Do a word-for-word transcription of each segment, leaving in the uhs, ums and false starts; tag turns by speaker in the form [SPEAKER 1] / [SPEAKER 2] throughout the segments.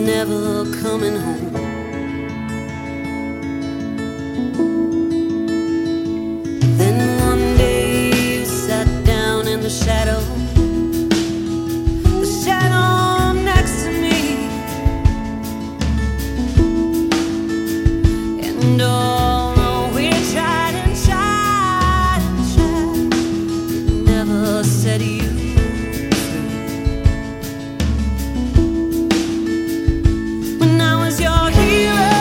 [SPEAKER 1] never coming home. Then one day you sat down in the shadow, the shadow next to me, and although we tried and tried and tried, it never set you free. When I was your hero,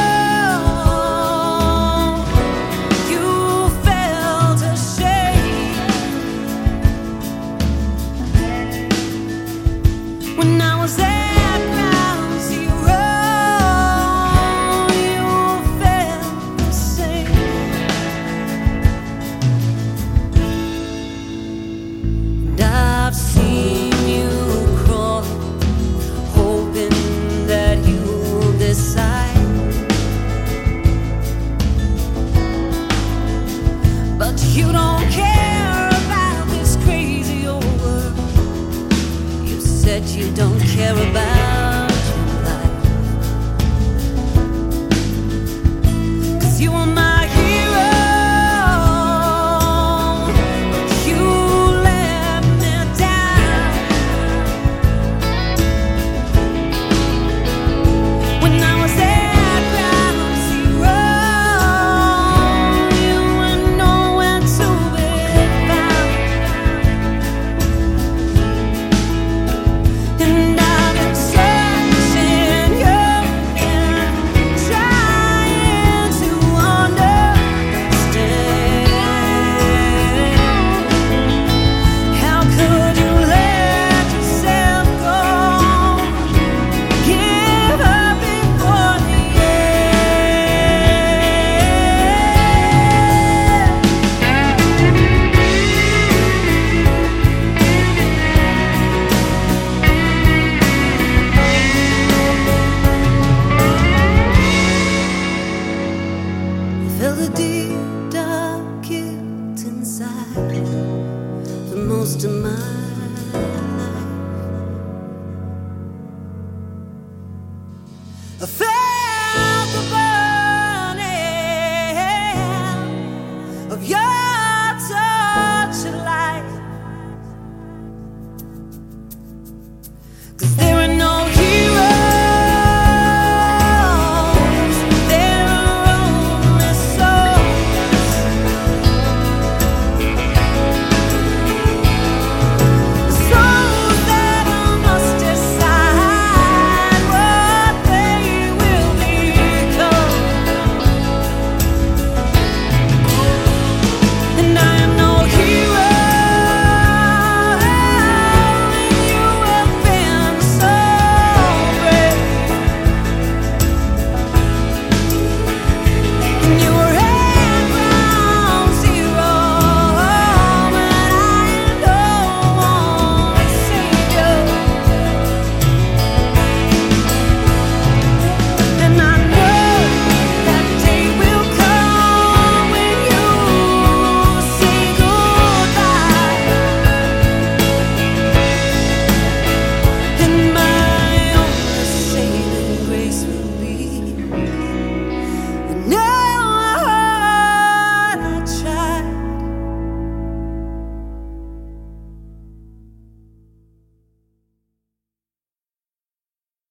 [SPEAKER 1] you felt ashamed. When I was that ground zero, you felt the same. And I've seen you crawl, hoping that you'll decide, but you don't care about this crazy old world. You said you don't care about your life, 'cause you were my hero, but you let me down. When I was at ground zero, you were nowhere to be found. And I've been searching you and trying to understand. How could you let yourself go? Give up before the I felt a deep, dark guilt inside for most of my